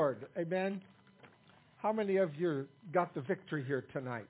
Lord. Amen. How many of you got the victory here tonight?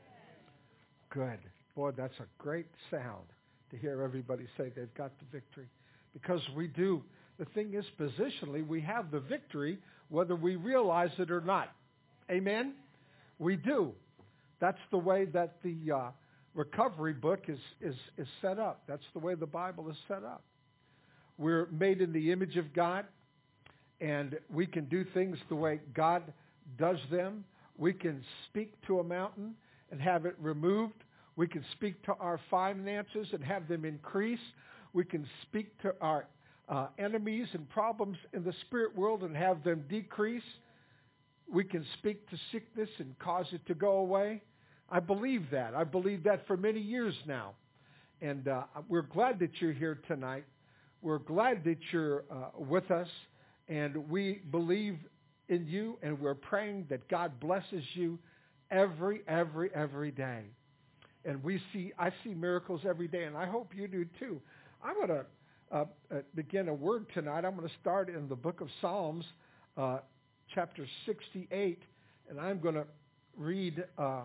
Good. Boy, that's a great sound to hear everybody say they've got the victory. Because we do. The thing is, positionally, we have the victory whether we realize it or not. Amen? We do. That's the way that the recovery book is set up. That's the way the Bible is set up. We're made in the image of God, and we can do things the way God does them. We can speak to a mountain and have it removed. We can speak to our finances and have them increase. We can speak to our enemies and problems in the spirit world and have them decrease. We can speak to sickness and cause it to go away. I believe that. I believe that for many years now. And we're glad that you're here tonight. We're glad that you're with us. And we believe in you, and we're praying that God blesses you every day. And I see miracles every day, and I hope you do too. I'm going to begin a word tonight. I'm going to start in the book of Psalms, chapter 68, and I'm going to read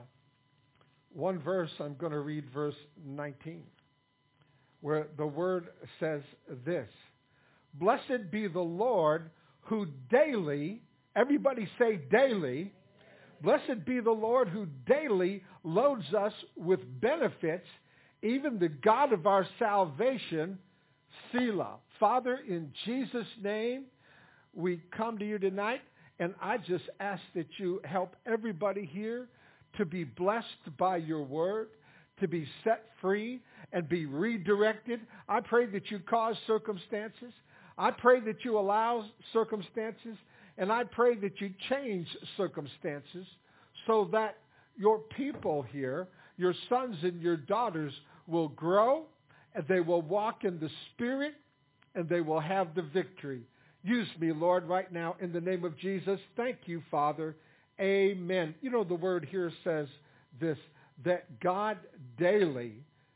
one verse. I'm going to read verse 19, where the word says this: Blessed be the Lord who daily, everybody say daily, blessed be the Lord who daily loads us with benefits, even the God of our salvation, Selah. Father, in Jesus' name, we come to you tonight, and I just ask that you help everybody here to be blessed by your word, to be set free and be redirected. I pray that you cause circumstances. I pray that you allow circumstances, and I pray that you change circumstances so that your people here, your sons and your daughters, will grow, and they will walk in the Spirit, and they will have the victory. Use me, Lord, right now in the name of Jesus. Thank you, Father. Amen. You know, the word here says this, that God daily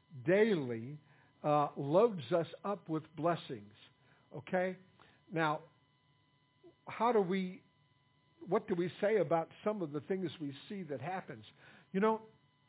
loads us up with blessings. Okay? Now, what do we say about some of the things we see that happens? You know,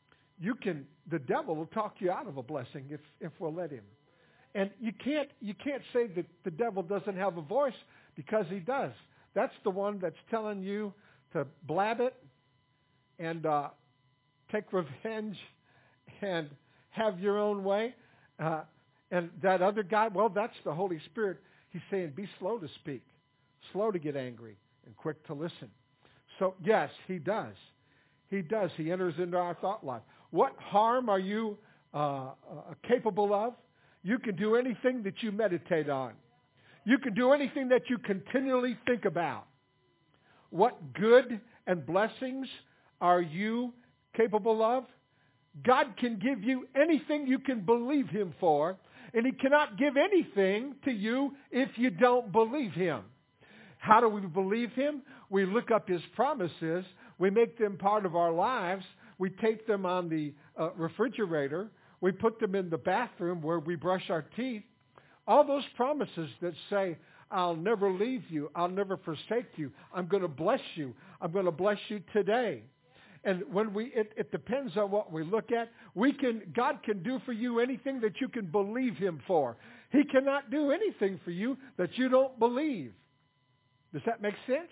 the devil will talk you out of a blessing if we'll let him. And you can't say that the devil doesn't have a voice, because he does. That's the one that's telling you to blab it and take revenge and have your own way. And that other guy, well, that's the Holy Spirit. He's saying, be slow to speak, slow to get angry, and quick to listen. So, yes, he does. He does. He enters into our thought life. What harm are you capable of? You can do anything that you meditate on. You can do anything that you continually think about. What good and blessings are you capable of? God can give you anything you can believe him for, and he cannot give anything to you if you don't believe him. How do we believe him? We look up his promises. We make them part of our lives. We tape them on the refrigerator. We put them in the bathroom where we brush our teeth. All those promises that say, I'll never leave you. I'll never forsake you. I'm going to bless you. I'm going to bless you today. And when it depends on what we look at. God can do for you anything that you can believe him for. He cannot do anything for you that you don't believe. Does that make sense?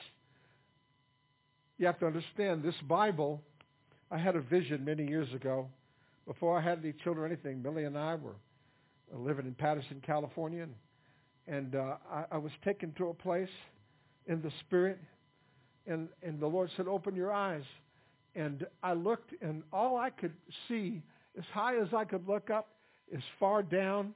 You have to understand this Bible. I had a vision many years ago. Before I had any children or anything, Millie and I were living in Patterson, California. And I was taken to a place in the Spirit. And the Lord said, open your eyes. And I looked, and all I could see, as high as I could look up, as far down,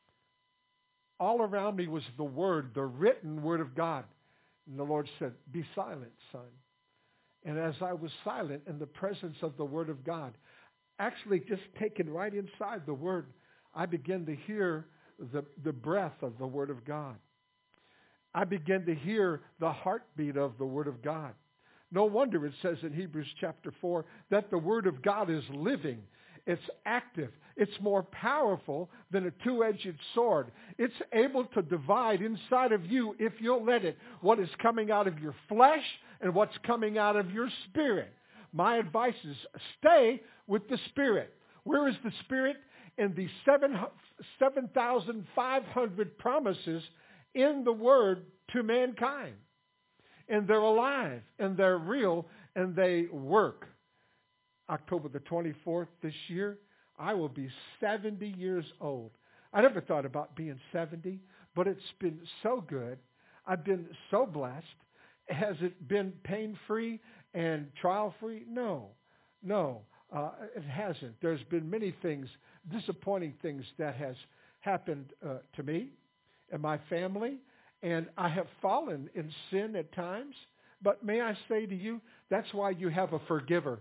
all around me was the Word, the written Word of God. And the Lord said, be silent, son. And as I was silent in the presence of the Word of God, actually just taken right inside the Word, I began to hear the breath of the Word of God. I began to hear the heartbeat of the Word of God. No wonder it says in Hebrews chapter 4 that the Word of God is living It's active. It's more powerful than a two-edged sword. It's able to divide inside of you, if you'll let it, what is coming out of your flesh and what's coming out of your spirit. My advice is stay with the Spirit. Where is the Spirit? In the 7,500 promises in the Word to mankind. And they're alive, and they're real, and they work. October the 24th this year, I will be 70 years old. I never thought about being 70, but it's been so good. I've been so blessed. Has it been pain-free and trial-free? No, it hasn't. There's been many things, disappointing things that has happened to me and my family, and I have fallen in sin at times. But may I say to you, that's why you have a forgiver.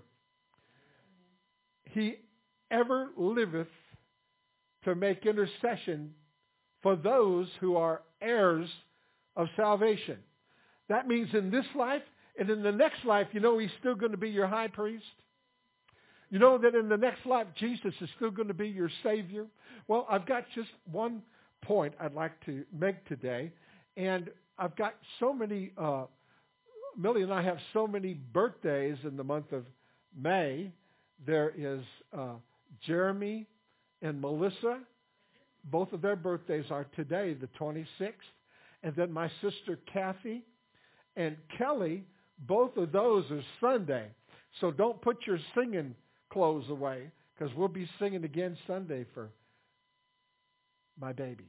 He ever liveth to make intercession for those who are heirs of salvation. That means in this life and in the next life, you know he's still going to be your high priest. You know that in the next life, Jesus is still going to be your Savior. Well, I've got just one point I'd like to make today. And I've got so many, Millie and I have so many birthdays in the month of May. There is Jeremy and Melissa. Both of their birthdays are today, the 26th. And then my sister Kathy and Kelly, both of those are Sunday. So don't put your singing clothes away, because we'll be singing again Sunday for my baby.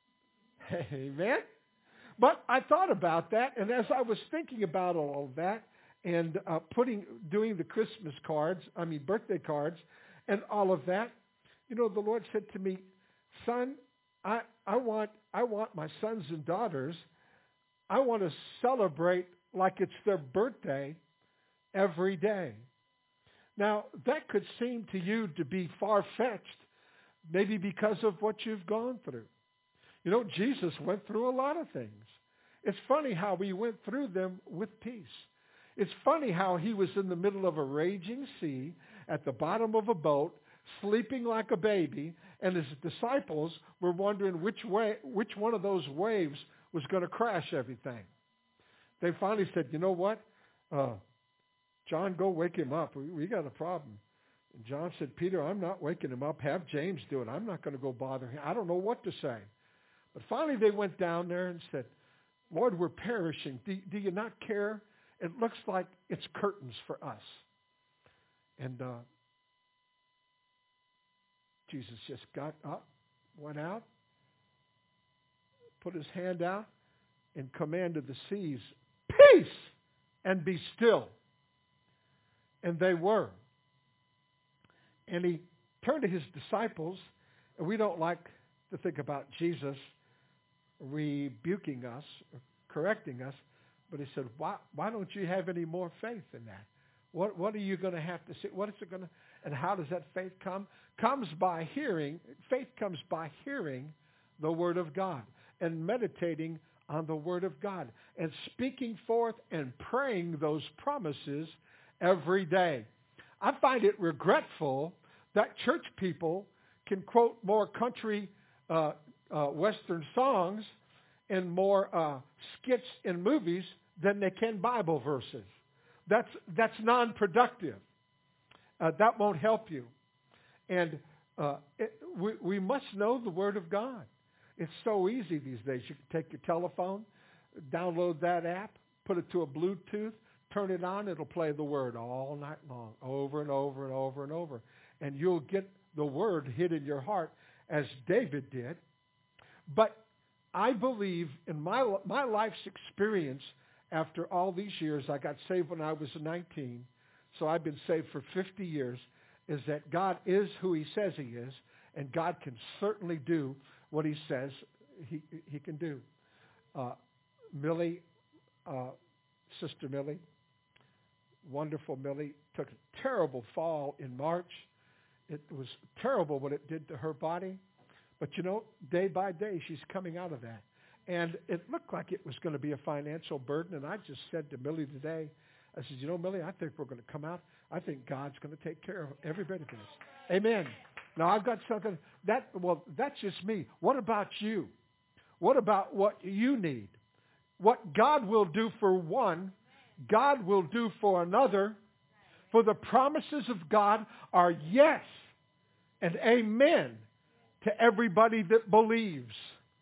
Amen? But I thought about that, and as I was thinking about all of that, and doing the Christmas cards, birthday cards, and all of that, you know, the Lord said to me, son, I want my sons and daughters, I want to celebrate like it's their birthday every day. Now, that could seem to you to be far-fetched, maybe because of what you've gone through. You know, Jesus went through a lot of things. It's funny how he went through them with peace. It's funny how he was in the middle of a raging sea, at the bottom of a boat, sleeping like a baby, and his disciples were wondering which one of those waves was going to crash everything. They finally said, you know what? John, go wake him up. We got a problem. And John said, Peter, I'm not waking him up. Have James do it. I'm not going to go bother him. I don't know what to say. But finally they went down there and said, Lord, we're perishing. Do you not care? It looks like it's curtains for us. And Jesus just got up, went out, put his hand out, and commanded the seas, peace, and be still. And they were. And he turned to his disciples, and we don't like to think about Jesus rebuking us, or correcting us, but he said, why don't you have any more faith in that? What are you going to have to see? What is it going to, and how does that faith come? Comes by hearing. Faith comes by hearing the Word of God and meditating on the Word of God and speaking forth and praying those promises every day. I find it regretful that church people can quote more country Western songs and more skits in movies than they can Bible verses. That's non-productive. That won't help you. And we must know the Word of God. It's so easy these days. You can take your telephone, download that app, put it to a Bluetooth, turn it on, it'll play the Word all night long, over and over and over and over. And you'll get the Word hid in your heart as David did. But I believe in my life's experience after all these years, I got saved when I was 19, so I've been saved for 50 years, is that God is who he says he is, and God can certainly do what he says he can do. Millie, Sister Millie, wonderful Millie, took a terrible fall in March. It was terrible what it did to her body. But you know, day by day, she's coming out of that. And it looked like it was going to be a financial burden. And I just said to Millie today, I said, you know, Millie, I think we're going to come out. I think God's going to take care of every bit of this. Amen. Now, I've got something. That's just me. What about you? What about what you need? What God will do for one, God will do for another. For the promises of God are yes and amen to everybody that believes.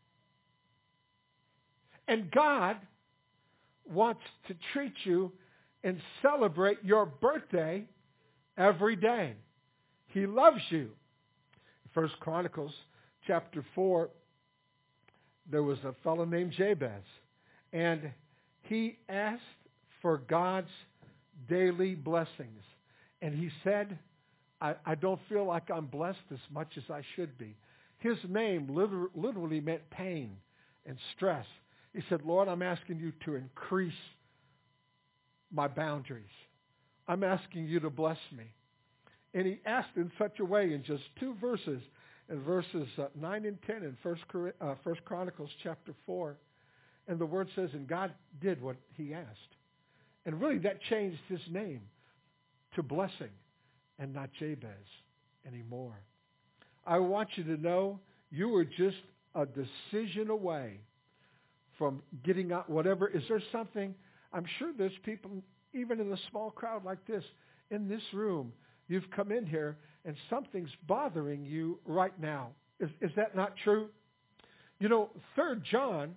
And God wants to treat you and celebrate your birthday every day. He loves you. First Chronicles chapter 4, there was a fellow named Jabez, and he asked for God's daily blessings. And he said, I don't feel like I'm blessed as much as I should be. His name literally meant pain and stress. He said, Lord, I'm asking you to increase my boundaries. I'm asking you to bless me. And he asked in such a way in just two verses, in verses 9 and 10 in First Chronicles chapter 4. And the word says, and God did what he asked. And really that changed his name to Blessing and not Jabez anymore. I want you to know you are just a decision away from getting out whatever. Is there something? I'm sure there's people, even in a small crowd like this, in this room, you've come in here and something's bothering you right now. Is that not true? You know, 3 John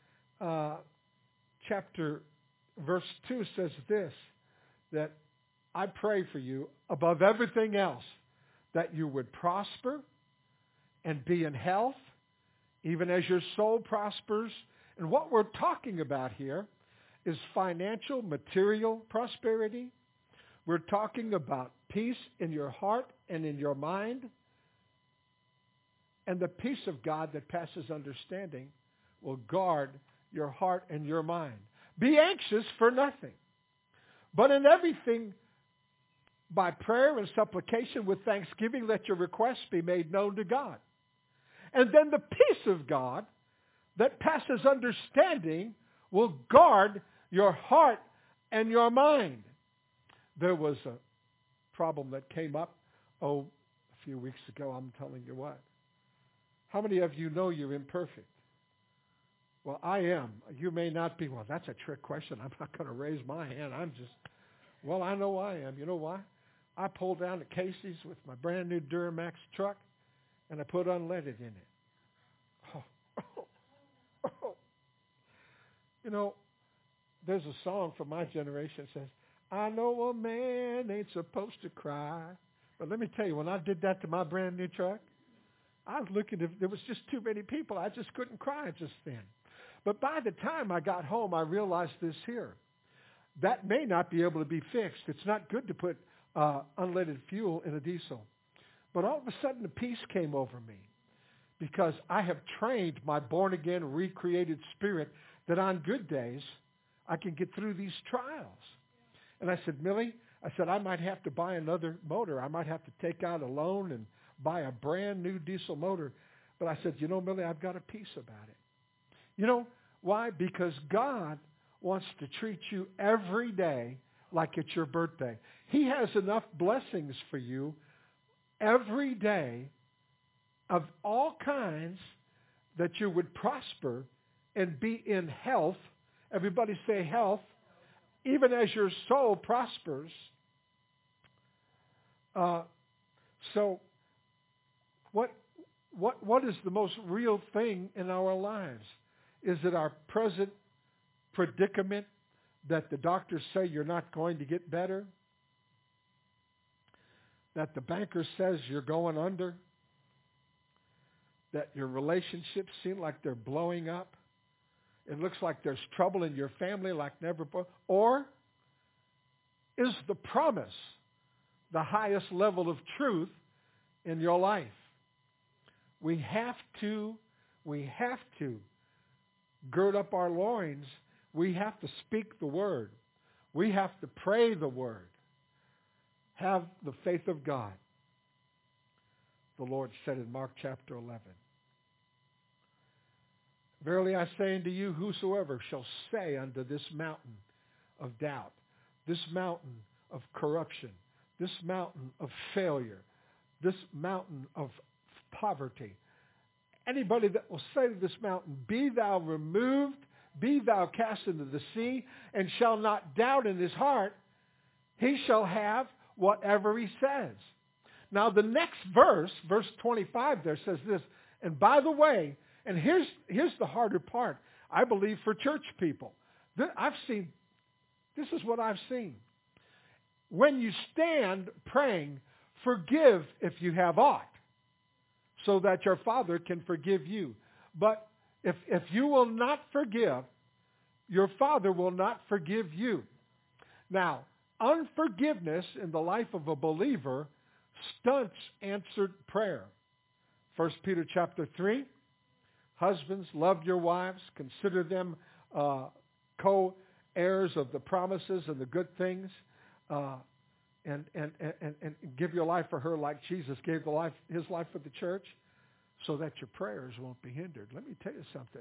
chapter verse 2 says this, that I pray for you above everything else that you would prosper and be in health, even as your soul prospers. And what we're talking about here is financial, material prosperity. We're talking about peace in your heart and in your mind. And the peace of God that passes understanding will guard your heart and your mind. Be anxious for nothing, but in everything by prayer and supplication with thanksgiving, let your requests be made known to God. And then the peace of God that passes understanding will guard your heart and your mind. There was a problem that came up, a few weeks ago. I'm telling you what. How many of you know you're imperfect? Well, I am. You may not be. Well, that's a trick question. I'm not going to raise my hand. I know I am. You know why? I pulled down to Casey's with my brand new Duramax truck, and I put unleaded in it. You know, there's a song from my generation that says, I know a man ain't supposed to cry. But let me tell you, when I did that to my brand new truck, I was looking, there was just too many people. I just couldn't cry just then. But by the time I got home, I realized this here. That may not be able to be fixed. It's not good to put unleaded fuel in a diesel. But all of a sudden, the peace came over me because I have trained my born-again, recreated spirit that on good days, I can get through these trials. And I said, Millie, I might have to buy another motor. I might have to take out a loan and buy a brand new diesel motor. But I said, you know, Millie, I've got a peace about it. You know why? Because God wants to treat you every day like it's your birthday. He has enough blessings for you every day of all kinds that you would prosper and be in health. Everybody say health. Even as your soul prospers. So what is the most real thing in our lives? Is it our present predicament that the doctors say you're not going to get better? That the banker says you're going under? That your relationships seem like they're blowing up? It looks like there's trouble in your family like never before? Or is the promise the highest level of truth in your life? We have to gird up our loins. We have to speak the word. We have to pray the word. Have the faith of God. The Lord said in Mark chapter 11, verily I say unto you, whosoever shall say unto this mountain of doubt, this mountain of corruption, this mountain of failure, this mountain of poverty. Anybody that will say to this mountain, be thou removed, be thou cast into the sea, and shall not doubt in his heart, he shall have whatever he says. Now the next verse, verse 25 there says this, and by the way, and here's the harder part, I believe for church people. This is what I've seen. When you stand praying, forgive if you have aught, so that your Father can forgive you. But if you will not forgive, your Father will not forgive you. Now, unforgiveness in the life of a believer stunts answered prayer. 1 Peter chapter 3, husbands, love your wives, consider them co-heirs of the promises and the good things, and give your life for her like Jesus gave his life for the church, so that your prayers won't be hindered. Let me tell you something.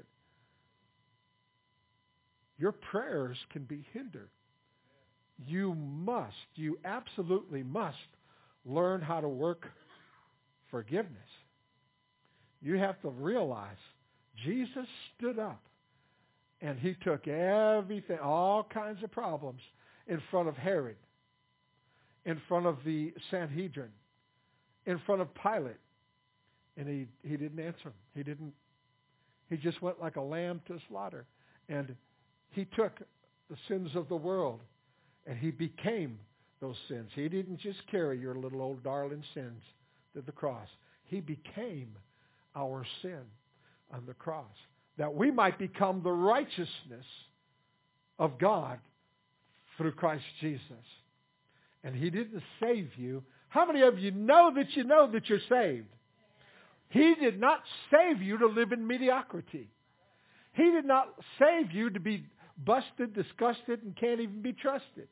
Your prayers can be hindered. You absolutely must learn how to work forgiveness. You have to realize Jesus stood up and he took everything, all kinds of problems in front of Herod, in front of the Sanhedrin, in front of Pilate, and he didn't answer him. He just went like a lamb to slaughter, and he took the sins of the world, and he became those sins. He didn't just carry your little old darling sins to the cross. He became our sin on the cross, that we might become the righteousness of God through Christ Jesus. And he didn't save you. How many of you know that you're saved? He did not save you to live in mediocrity. He did not save you to be busted, disgusted, and can't even be trusted.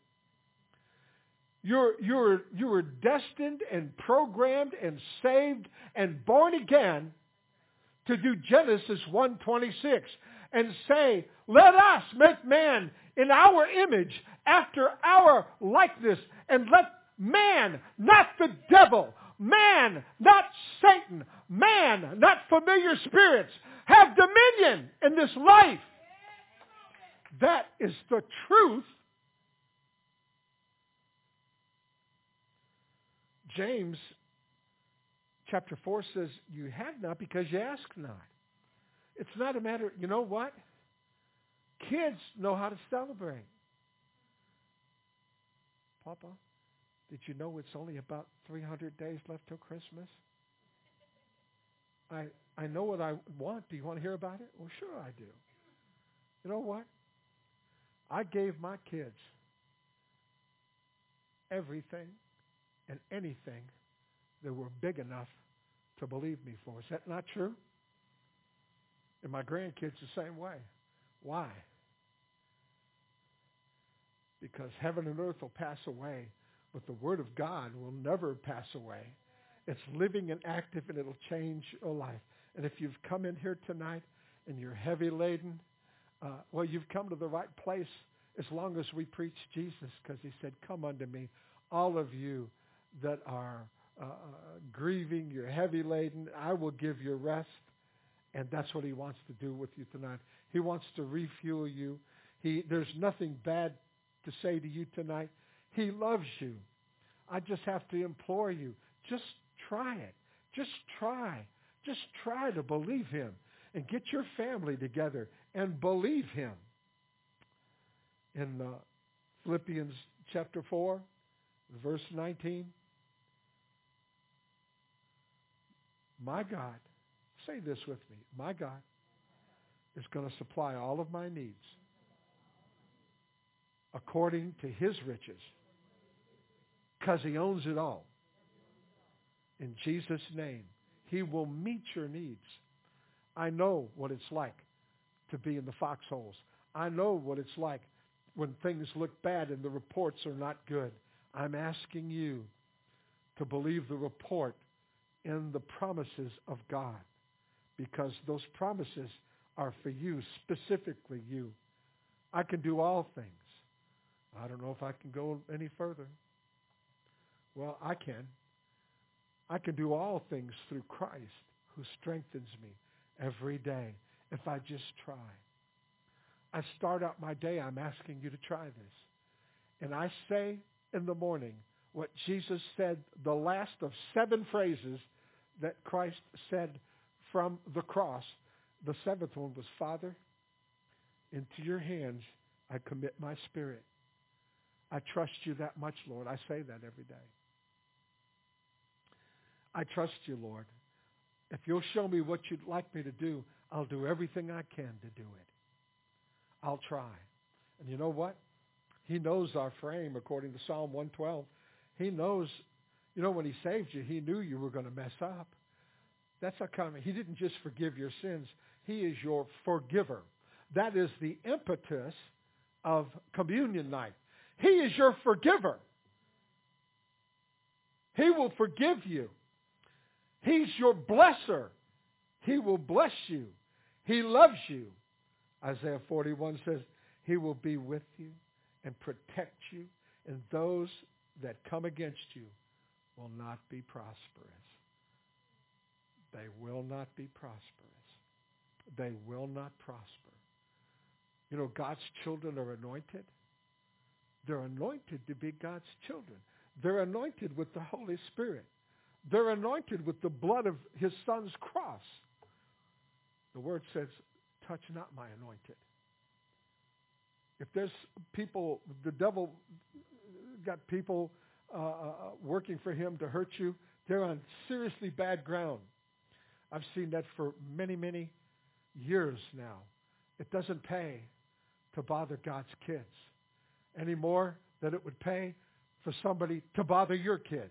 You were destined and programmed and saved and born again to do Genesis 1:26 and say, let us make man in our image, after our likeness, and let man, not the devil, man, not Satan, man, not familiar spirits, have dominion in this life. That is the truth. James chapter 4 says, you have not because you ask not. It's not a matter, you know what? Kids know how to celebrate. Papa, did you know it's only about 300 days left till Christmas? I know what I want. Do you want to hear about it? Well, sure I do. You know what? I gave my kids everything and anything that were big enough to believe me for. Is that not true? And my grandkids the same way. Why? Because heaven and earth will pass away, but the Word of God will never pass away. It's living and active, and it'll change your life. And if you've come in here tonight and you're heavy laden, well, you've come to the right place as long as we preach Jesus, because he said, come unto me, all of you that are grieving, you're heavy laden, I will give you rest. And that's what he wants to do with you tonight. He wants to refuel you. There's nothing bad to say to you tonight. He loves you. I just have to implore you, just try it. Just try. Just try to believe him and get your family together and believe him. In Philippians chapter 4, verse 19, my God, say this with me, my God is going to supply all of my needs according to his riches, because he owns it all. In Jesus' name, he will meet your needs. I know what it's like to be in the foxholes. I know what it's like when things look bad and the reports are not good. I'm asking you to believe the report in the promises of God, because those promises are for you, specifically you. I can do all things. I don't know if I can go any further. Well, I can. I can do all things through Christ who strengthens me every day if I just try. I start out my day, I'm asking you to try this. And I say in the morning what Jesus said, the last of 7 phrases that Christ said from the cross. The 7th one was, Father, into your hands I commit my spirit. I trust you that much, Lord. I say that every day. I trust you, Lord. If you'll show me what you'd like me to do, I'll do everything I can to do it. I'll try. And you know what? He knows our frame, according to Psalm 112. He knows, when he saved you, he knew you were going to mess up. That's how come he didn't just forgive your sins. He is your forgiver. That is the impetus of communion night. He is your forgiver. He will forgive you. He's your blesser. He will bless you. He loves you. Isaiah 41 says, he will be with you and protect you, and those that come against you will not be prosperous. They will not be prosperous. They will not prosper. God's children are anointed. They're anointed to be God's children. They're anointed with the Holy Spirit. They're anointed with the blood of his son's cross. The word says, touch not my anointed. If there's people, the devil got people working for him to hurt you, they're on seriously bad ground. I've seen that for many, many years now. It doesn't pay to bother God's kids any more than it would pay for somebody to bother your kids.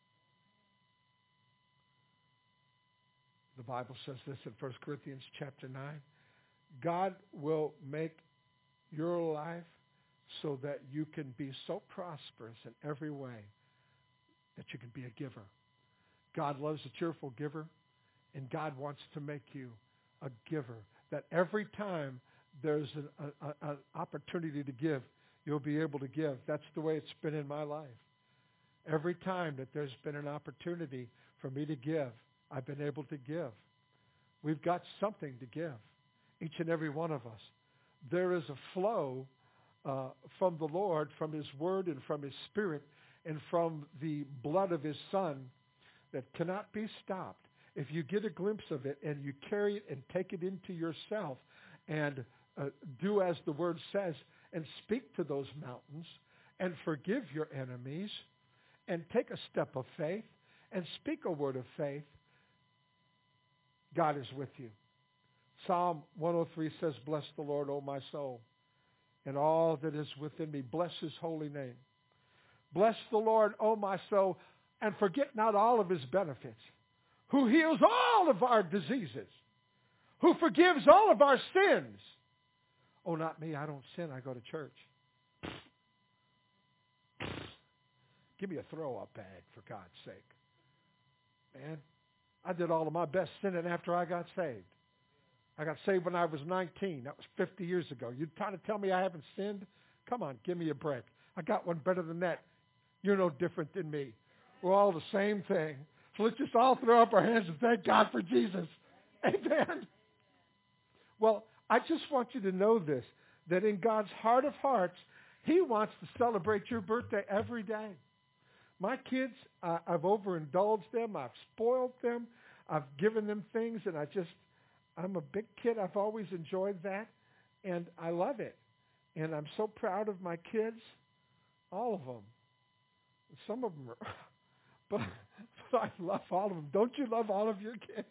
The Bible says this in 1 Corinthians chapter 9. God will make your life so that you can be so prosperous in every way that you can be a giver. God loves a cheerful giver, and God wants to make you a giver. That every time there's an opportunity to give, you'll be able to give. That's the way it's been in my life. Every time that there's been an opportunity for me to give, I've been able to give. We've got something to give, each and every one of us. There is a flow from the Lord, from his word and from his spirit and from the blood of his son that cannot be stopped. If you get a glimpse of it and you carry it and take it into yourself and do as the word says and speak to those mountains and forgive your enemies and take a step of faith and speak a word of faith, God is with you. Psalm 103 says, bless the Lord, O my soul, and all that is within me. Bless his holy name. Bless the Lord, O my soul, and forget not all of his benefits, who heals all of our diseases, who forgives all of our sins. Oh, not me. I don't sin. I go to church. Give me a throw-up bag, for God's sake. Man, I did all of my best sinning after I got saved. I got saved when I was 19. That was 50 years ago. You're trying to tell me I haven't sinned? Come on, give me a break. I got one better than that. You're no different than me. We're all the same thing. So let's just all throw up our hands and thank God for Jesus. Amen. Well, I just want you to know this, that in God's heart of hearts, he wants to celebrate your birthday every day. My kids, I've overindulged them. I've spoiled them. I've given them things, and I'm a big kid. I've always enjoyed that, and I love it. And I'm so proud of my kids, all of them. Some of them are, but I love all of them. Don't you love all of your kids?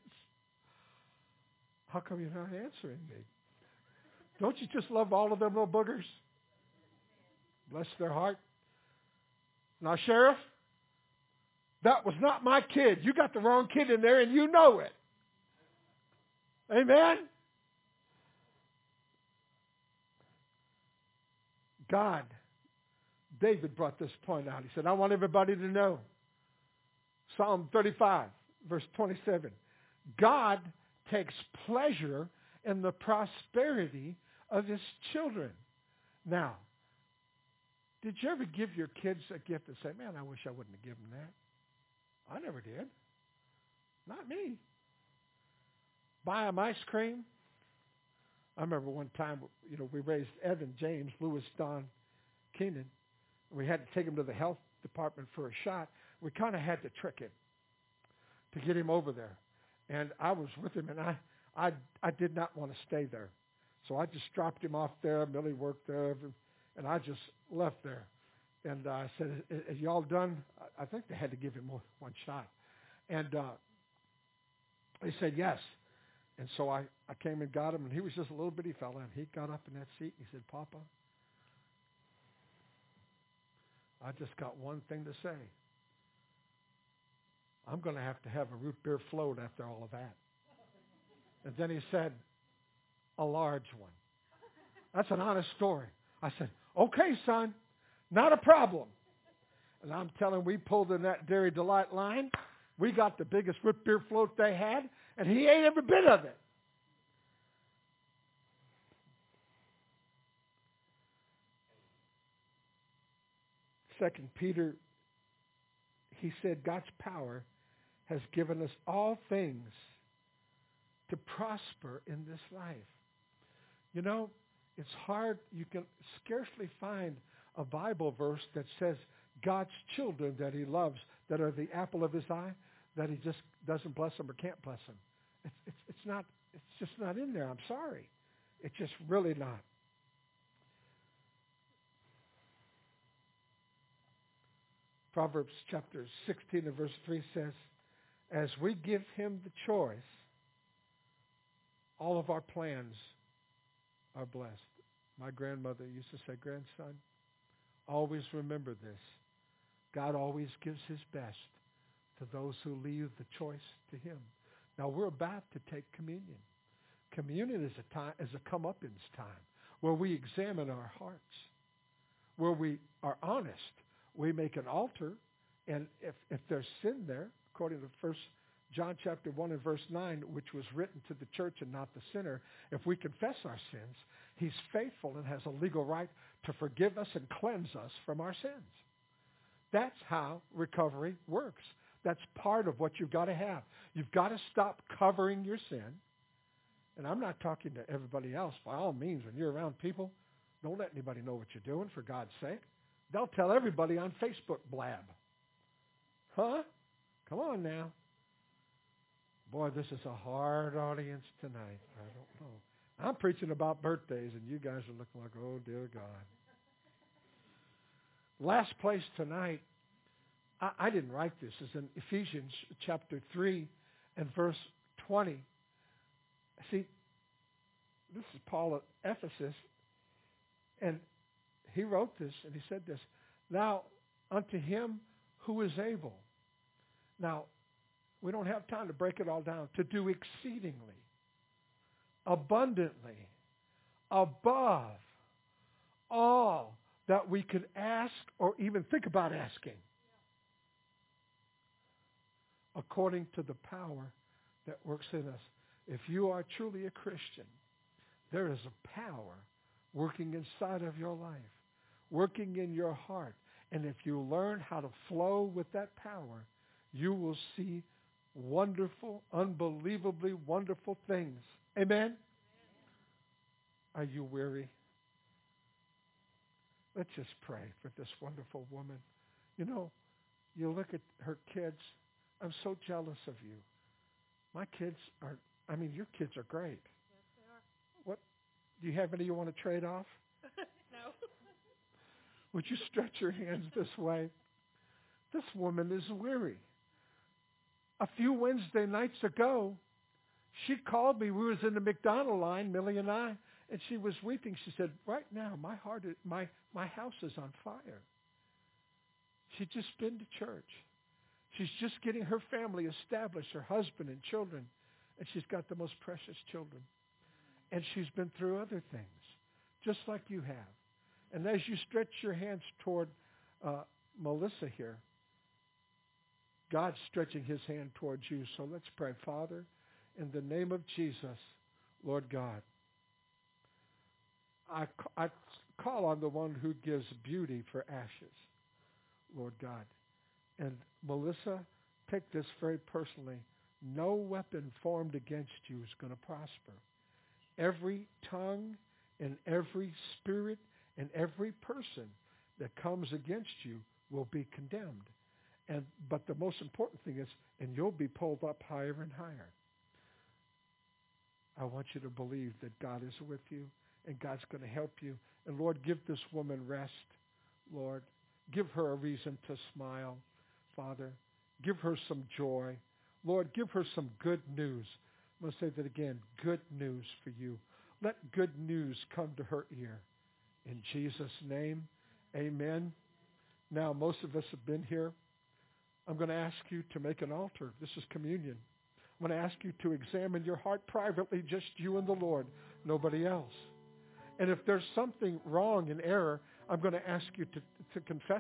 How come you're not answering me? Don't you just love all of them little boogers? Bless their heart. Now, Sheriff, that was not my kid. You got the wrong kid in there, and you know it. Amen? God, David brought this point out. He said, I want everybody to know. Psalm 35, verse 27. God takes pleasure in the prosperity of his children. Now, did you ever give your kids a gift and say, man, I wish I wouldn't have given that? I never did. Not me. Buy them ice cream. I remember one time, we raised Evan, James, Lewis, Don, Keenan. We had to take him to the health department for a shot. We kind of had to trick him to get him over there. And I was with him, and I did not want to stay there. So I just dropped him off there. Millie worked there, and I just left there. And I said, "Are y'all done?" I think they had to give him one shot. And they said yes. And so I came and got him, and he was just a little bitty fella, and he got up in that seat, and he said, "Papa, I just got one thing to say. I'm going to have a root beer float after all of that." And then he said, "A large one." That's an honest story. I said, "Okay, son, not a problem." And I'm telling, we pulled in that Dairy Delight line. We got the biggest root beer float they had, and he ate every bit of it. Second Peter, he said, God's power has given us all things to prosper in this life. You know, it's hard. You can scarcely find a Bible verse that says God's children that he loves, that are the apple of his eye, that he just doesn't bless them or can't bless them. It's just not in there. I'm sorry. It's just really not. Proverbs chapter 16 and verse 3 says, as we give him the choice, all of our plans are blessed. My grandmother used to say, grandson, always remember this. God always gives his best to those who leave the choice to him. Now we're about to take communion. Communion is a come-uppance time where we examine our hearts, where we are honest. We make an altar, and if there's sin there, according to 1 John chapter 1 and verse 9, which was written to the church and not the sinner, if we confess our sins, he's faithful and has a legal right to forgive us and cleanse us from our sins. That's how recovery works. That's part of what you've got to have. You've got to stop covering your sin. And I'm not talking to everybody else. By all means, when you're around people, don't let anybody know what you're doing, for God's sake. They'll tell everybody on Facebook blab. Huh? Come on now. Boy, this is a hard audience tonight. I don't know. I'm preaching about birthdays, and you guys are looking like, oh, dear God. Last place tonight, I didn't write this. It's in Ephesians chapter 3 and verse 20. See, this is Paul at Ephesus, and he wrote this, and he said this, now unto him who is able. Now, we don't have time to break it all down. To do exceedingly, abundantly, above all that we could ask or even think about asking, according to the power that works in us. If you are truly a Christian, there is a power working inside of your life, working in your heart. And if you learn how to flow with that power, you will see wonderful, unbelievably wonderful things. Amen? Are you weary? Let's just pray for this wonderful woman. You know, you look at her kids. I'm so jealous of you. My kids are, your kids are great. Yes, they are. What? Do you have any you want to trade off? No. Would you stretch your hands this way? This woman is weary. A few Wednesday nights ago, she called me. We was in the McDonald line, Millie and I, and she was weeping. She said, right now, my house is on fire. She'd just been to church. She's just getting her family established, her husband and children, and she's got the most precious children. And she's been through other things, just like you have. And as you stretch your hands toward Melissa here, God's stretching his hand towards you. So let's pray. Father, in the name of Jesus, Lord God, I call on the one who gives beauty for ashes, Lord God. And Melissa, take this very personally. No weapon formed against you is going to prosper. Every tongue and every spirit and every person that comes against you will be condemned. But the most important thing is, and you'll be pulled up higher and higher. I want you to believe that God is with you and God's going to help you. And Lord, give this woman rest, Lord. Give her a reason to smile, Father. Give her some joy. Lord, give her some good news. I'm going to say that again, good news for you. Let good news come to her ear. In Jesus' name, amen. Now, most of us have been here. I'm going to ask you to make an altar. This is communion. I'm going to ask you to examine your heart privately, just you and the Lord, nobody else. And if there's something wrong in error, I'm going to ask you to confess